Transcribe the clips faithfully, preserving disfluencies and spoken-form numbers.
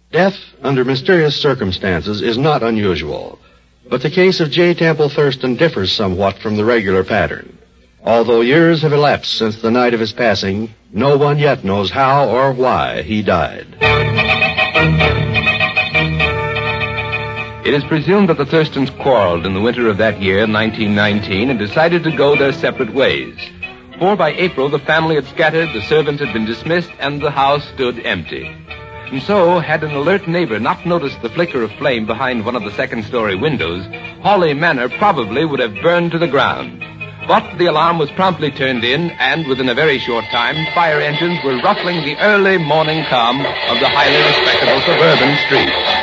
Death under mysterious circumstances is not unusual, but the case of J. Temple Thurston differs somewhat from the regular pattern. Although years have elapsed since the night of his passing, no one yet knows how or why he died. It is presumed that the Thurstons quarreled in the winter of that year, nineteen nineteen, and decided to go their separate ways. For by April, the family had scattered, the servants had been dismissed, and the house stood empty. And so, had an alert neighbor not noticed the flicker of flame behind one of the second-story windows, Hawley Manor probably would have burned to the ground. But the alarm was promptly turned in, and within a very short time, fire engines were ruffling the early morning calm of the highly respectable suburban street.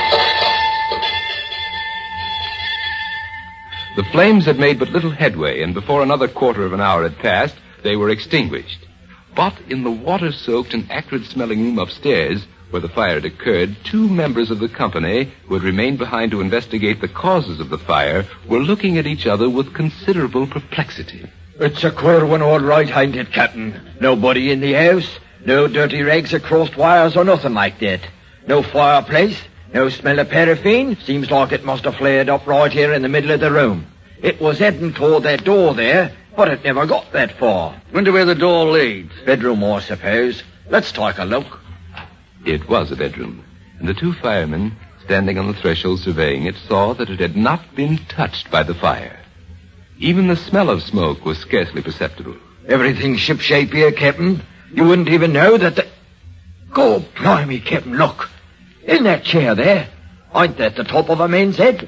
The flames had made but little headway, and before another quarter of an hour had passed, they were extinguished. But in the water-soaked and acrid-smelling room upstairs, where the fire had occurred, two members of the company, who had remained behind to investigate the causes of the fire, were looking at each other with considerable perplexity. It's a queer one, all right, ain't it, Captain? Nobody in the house, no dirty rags or crossed wires or nothing like that. No fireplace, no smell of paraffin. Seems like it must have flared up right here in the middle of the room. It was heading toward that door there, but it never got that far. Wonder where the door leads. Bedroom, I suppose. Let's take a look. It was a bedroom, and the two firemen, standing on the threshold surveying it, saw that it had not been touched by the fire. Even the smell of smoke was scarcely perceptible. Everything's shipshape here, Captain. You wouldn't even know that the... Go, blimey, Captain, look. In that chair there. Ain't that the top of a man's head?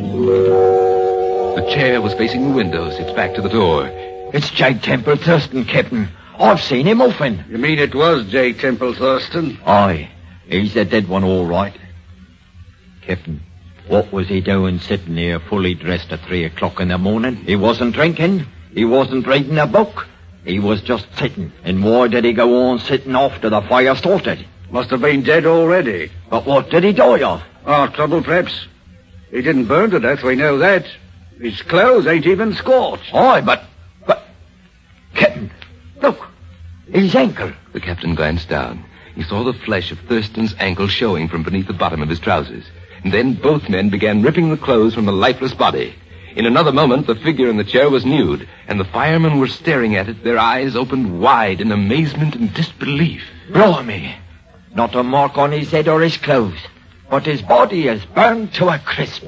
The chair was facing the windows, its back to the door. It's J. Temple Thurston, Captain. I've seen him often. You mean it was J. Temple Thurston? Aye. He's the dead one, all right. Captain, what was he doing sitting here fully dressed at three o'clock in the morning? He wasn't drinking. He wasn't reading a book. He was just sitting. And why did he go on sitting after the fire started? Must have been dead already. But what did he die of? Heart trouble, perhaps. He didn't burn to death, we know that. His clothes ain't even scorched. Aye, but... But... Captain, look. His ankle. The captain glanced down. He saw the flesh of Thurston's ankle showing from beneath the bottom of his trousers. And then both men began ripping the clothes from the lifeless body. In another moment, the figure in the chair was nude, and the firemen were staring at it, their eyes opened wide in amazement and disbelief. Blimey. Not a mark on his head or his clothes, but his body is burned to a crisp.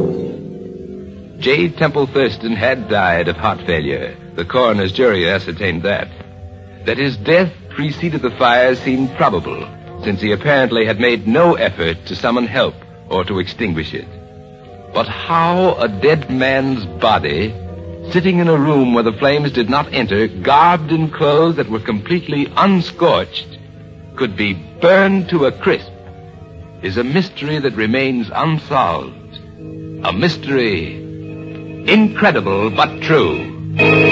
J. Temple Thurston had died of heart failure. The coroner's jury ascertained that. That his death preceded the fire seemed probable, since he apparently had made no effort to summon help or to extinguish it. But how a dead man's body, sitting in a room where the flames did not enter, garbed in clothes that were completely unscorched, could be burned to a crisp, is a mystery that remains unsolved. A mystery incredible but true.